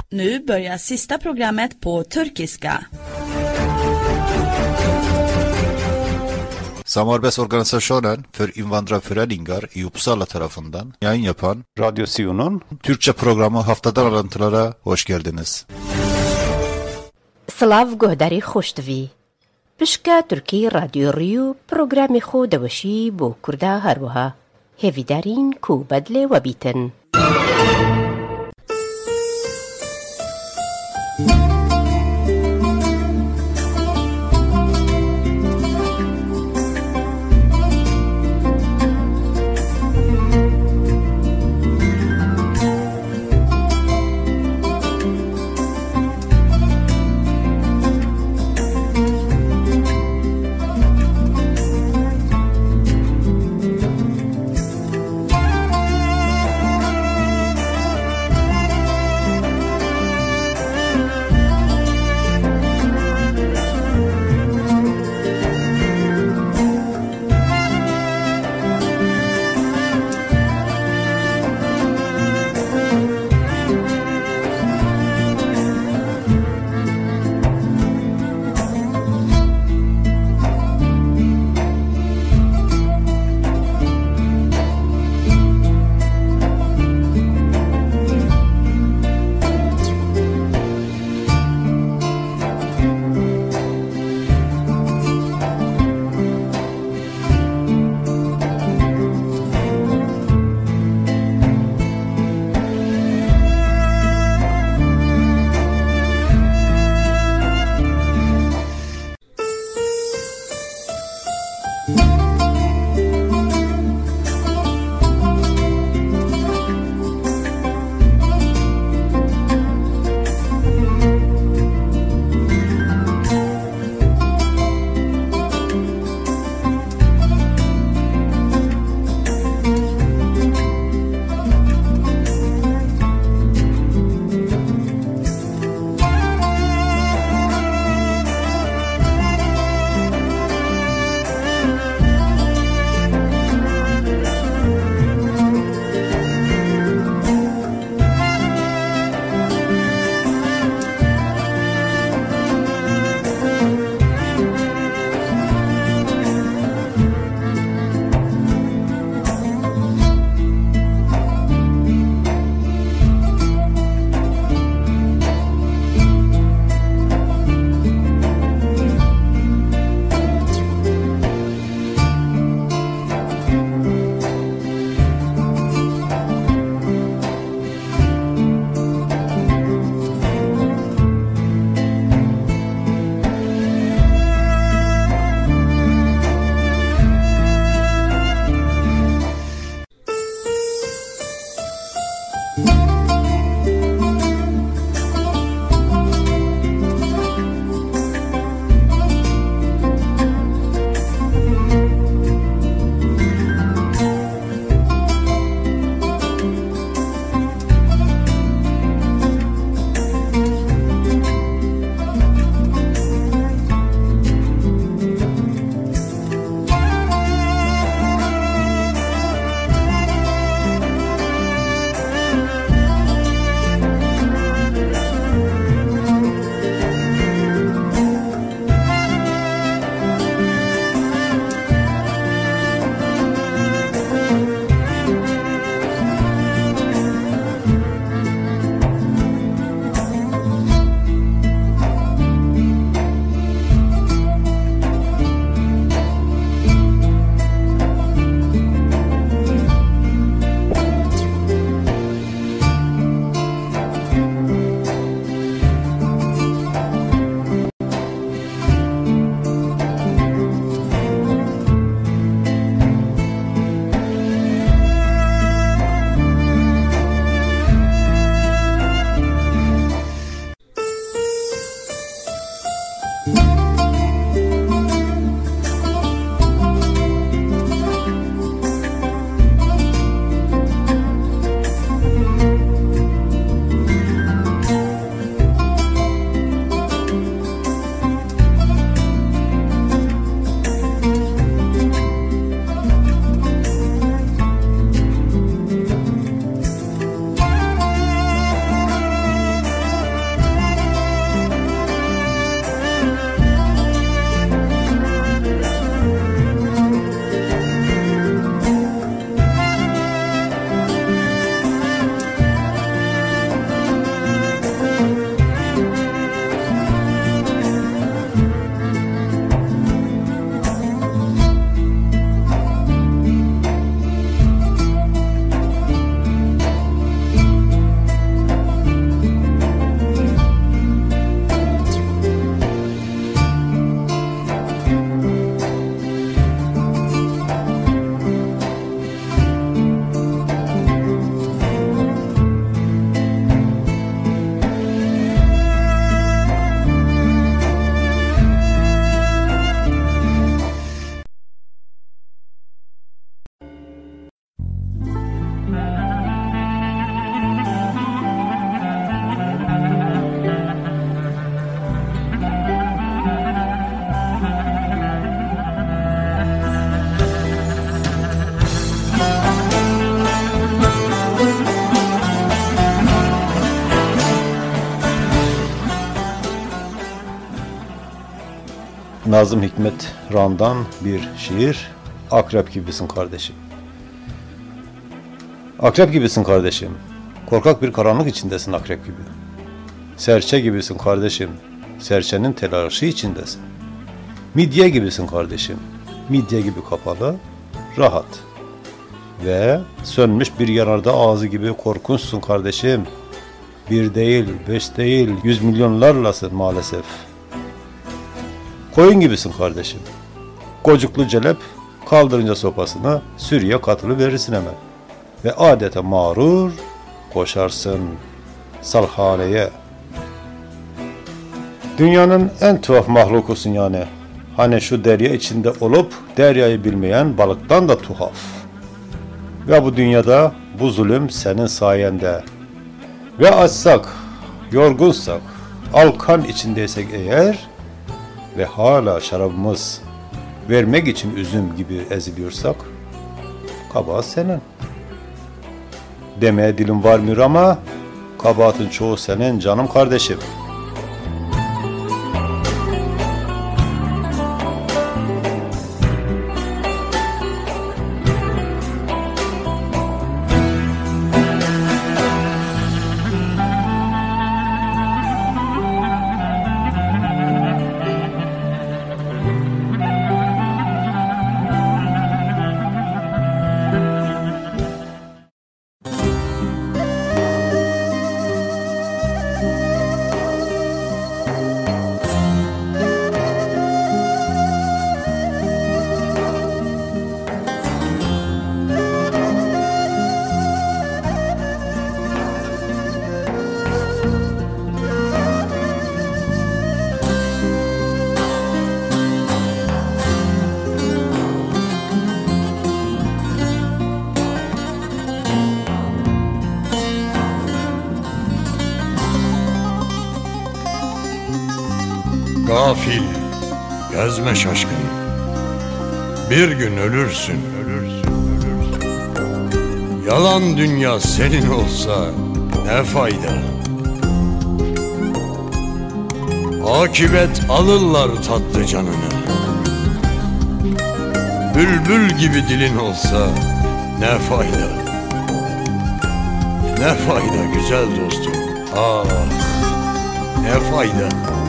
Nu börjar sista programmet på turkiska. Samarbetsorganisationen för invandrarföreningar i Uppsala tarafından yayın yapan Radyo Sion'un Türkçe programı Haftadan Alıntılara hoş geldiniz. سلااف گۆداری خۆشتوی پشکە تورکی رادیۆڕی و پرۆگرامی خۆ دەوەشی بۆ کووردا هەروەها هێویدارین کو بەدلێ وەبیتن. Nazım Hikmet Ran'dan bir şiir. Akrep gibisin kardeşim. Akrep gibisin kardeşim. Korkak bir karanlık içindesin akrep gibi. Serçe gibisin kardeşim. Serçenin telaşı içindesin. Midye gibisin kardeşim. Midye gibi kapalı, rahat. Ve sönmüş bir yanardağ ağzı gibi korkunçsun kardeşim. Bir değil, 5 değil, 100 milyonlarlasın maalesef. Koyun gibisin kardeşim. Gocuklu celep kaldırınca sopasını sürüye katılı verirsin hemen. Ve adeta mağrur koşarsın salhaneye. Dünyanın en tuhaf mahlukusun yani. Hani şu derya içinde olup deryayı bilmeyen balıktan da tuhaf. Ve bu dünyada bu zulüm senin sayende. Ve açsak, yorgunsak, alkan içindeysek eğer ve hala şarabımız vermek için üzüm gibi eziliyorsak, kabahat senin. Demeye dilim varmıyor ama kabahatın çoğu senin canım kardeşim. Gafil, gezme şaşkın. Bir gün ölürsün. Yalan dünya senin olsa ne fayda? Akibet alırlar tatlı canını. Bülbül gibi dilin olsa ne fayda? Ne fayda güzel dostum? Ah, ne fayda?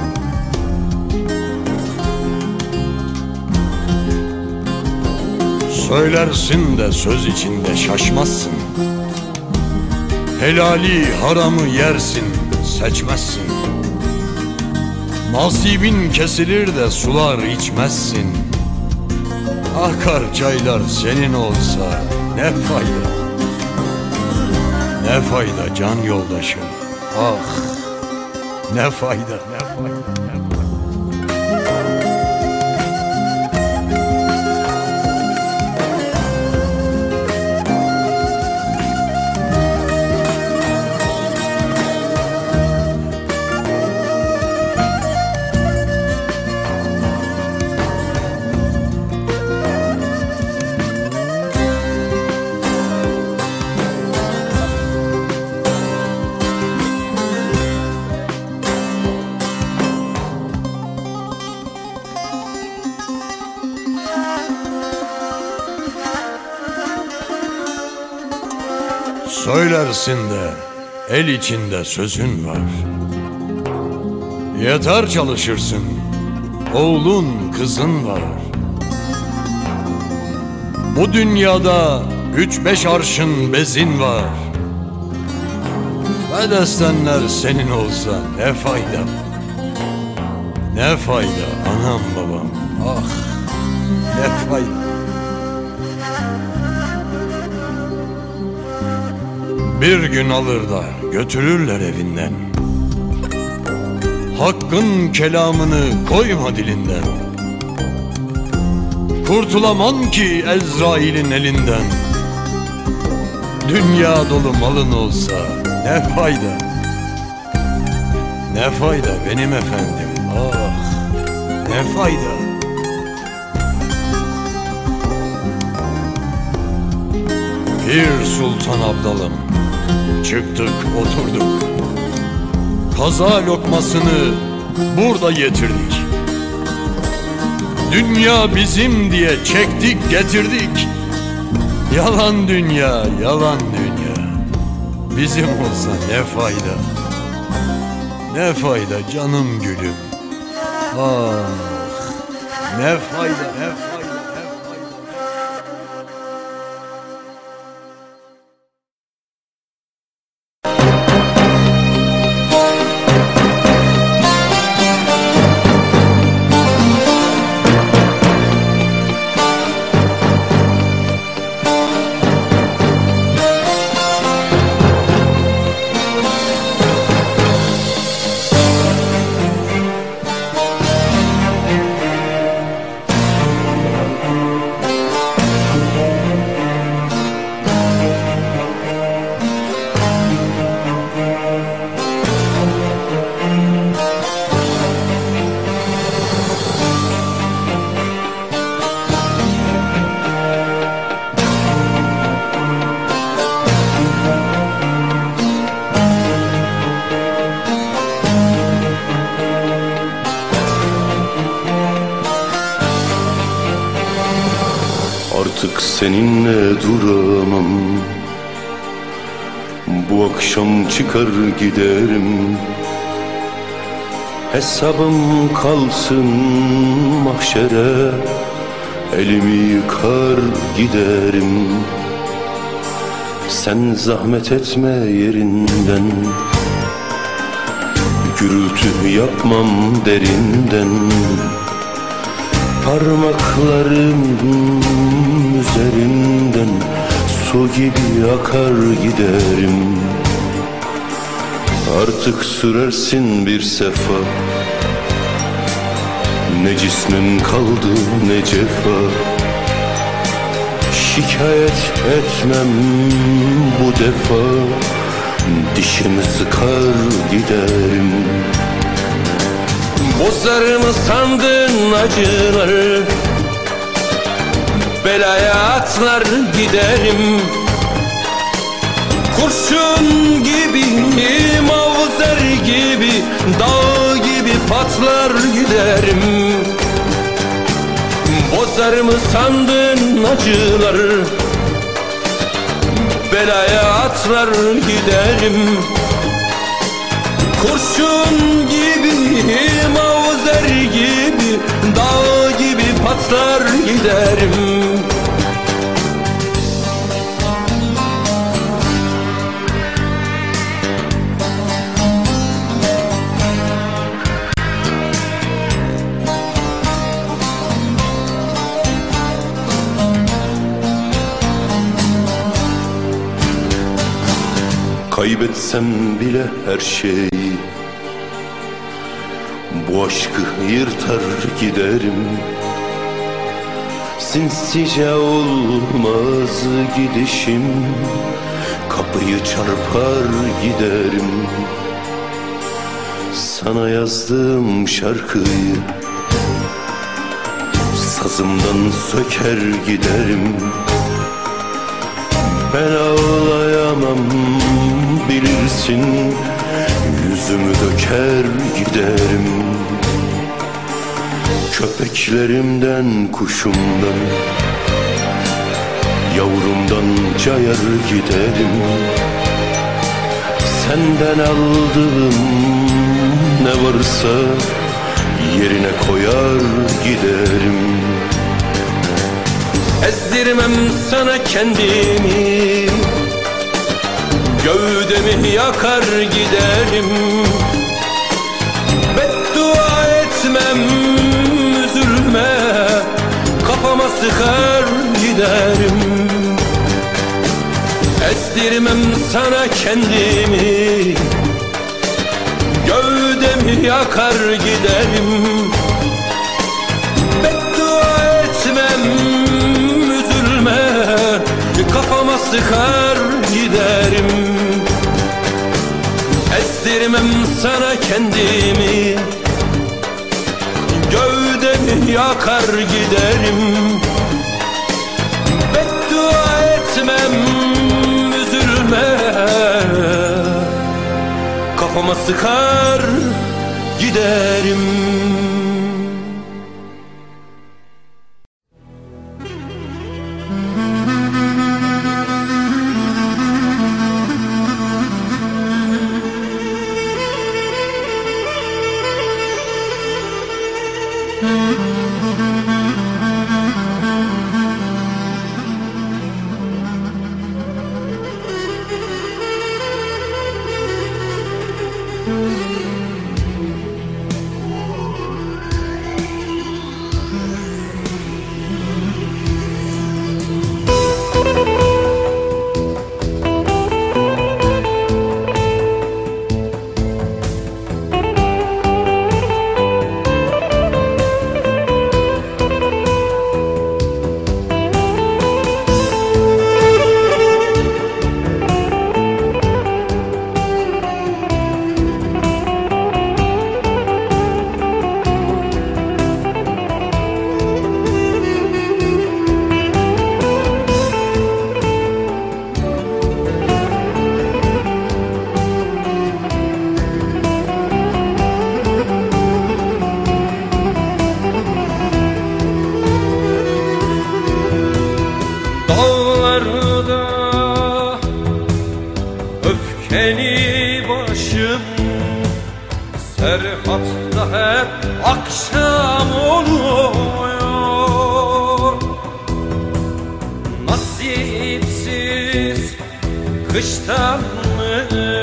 Söylersin de söz içinde şaşmazsın. Helali haramı yersin, seçmezsin. Nasibin kesilir de sular içmezsin. Akar çaylar senin olsa ne fayda? Ne fayda can yoldaşım? Ah, ne fayda, ne fayda, ne fayda. Söylersin de el içinde sözün var. Yeter çalışırsın, oğlun kızın var. Bu dünyada 3-5 arşın bezin var. Ve destenler senin olsa ne fayda? Ne fayda anam babam, ah ne fayda? Bir gün alır da götürürler evinden. Hakkın kelamını koyma dilinden. Kurtulamam ki Ezrail'in elinden. Dünya dolu malın olsa ne fayda? Ne fayda benim efendim, ah ne fayda? Pir Sultan Abdalım, çıktık oturduk. Kaza lokmasını burada getirdik. Dünya bizim diye çektik getirdik. Yalan dünya, yalan dünya. Bizim olsa ne fayda? Ne fayda canım gülüm? Ah, ne fayda, ne fayda, ne fayda. Artık seninle duramam. Bu akşam çıkar giderim. Hesabım kalsın mahşere. Elimi yıkar giderim. Sen zahmet etme yerinden. Gürültü yapmam derinden. Parmaklarım üzerinden su gibi akar giderim. Artık sürersin bir sefa. Ne cismim kaldı ne cefa. Şikayet etmem bu defa. Dişimi sıkar giderim. Bozar mı sandın acıları? Belaya atlar giderim. Kurşun gibi, mavzer gibi, dağ gibi patlar giderim. Bozar mı sandın acıları? Belaya atlar giderim. Kurşun gibi, mavzer gibi, dağ gibi patlar giderim. Kaybetsem bile her şeyi, bu aşkı yırtar giderim. Sinsice olmaz gidişim, kapıyı çarpar giderim. Sana yazdığım şarkıyı sazımdan söker giderim. Ben ağlayamam bilirsin, yüzümü döker giderim. Köpeklerimden, kuşumdan, yavrumdan cayar giderim. Senden aldığım ne varsa yerine koyar giderim. Ezdirmem sana kendimi, gövdemi yakar giderim. Beddua etmem, üzülme, kafama sıkar giderim. Ezdirmem sana kendimi, gövdemi yakar giderim. Beddua etmem, üzülme, kafama sıkar giderim. Ezdirmem sana kendimi, gövdemi yakar giderim. Beddua etmem, üzülme, kafama sıkar giderim. Dağlarda öfkeli başım, Serhatta hep akşam oluyor. Nasipsiz kıştan mı,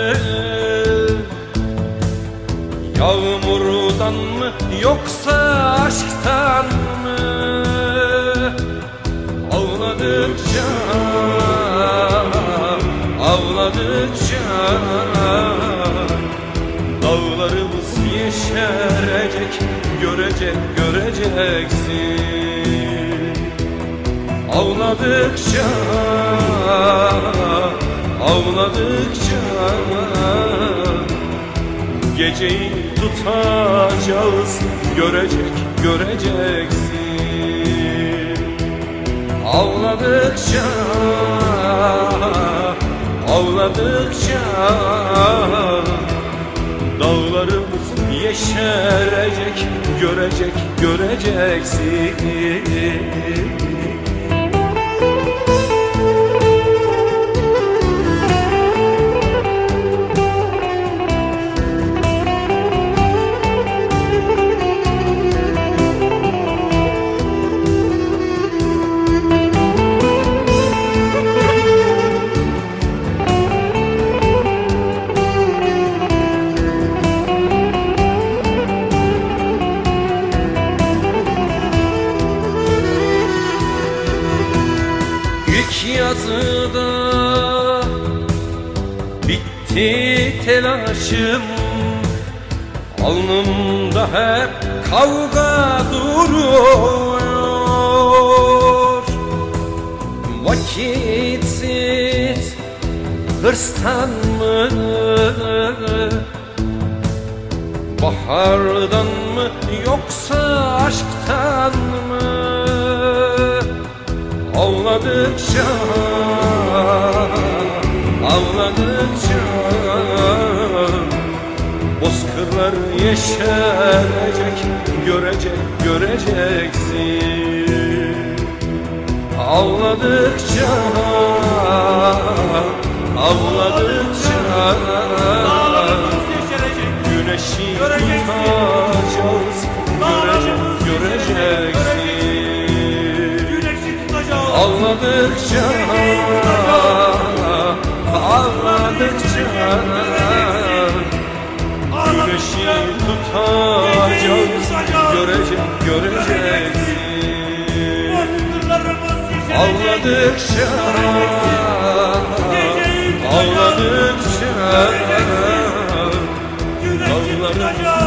yağmurdan mı, yoksa aşktan mı? Ağladıkça, ağladıkça dağlarımız yeşerecek, göreceksin. Ağladıkça, ağladıkça geceyi tutacağız, göreceksin. Ağladıkça, ağladıkça dağlarımız yeşerecek, göreceksin. Yazıda bitti telaşım, alnımda hep kavga duruyor. Vakitsiz hırstan mı, bahardan mı, yoksa aşktan mı? Ağladıkça, ağladıkça bozkırlar yeşerecek, göreceksin. Ağladıkça, ağladıkça güneşi tutacağız, göreceksin. Ağladıkça, ağladıkça güneşi tutacağız, göreceksin. Ağladıkça, ağladıkça dağlarım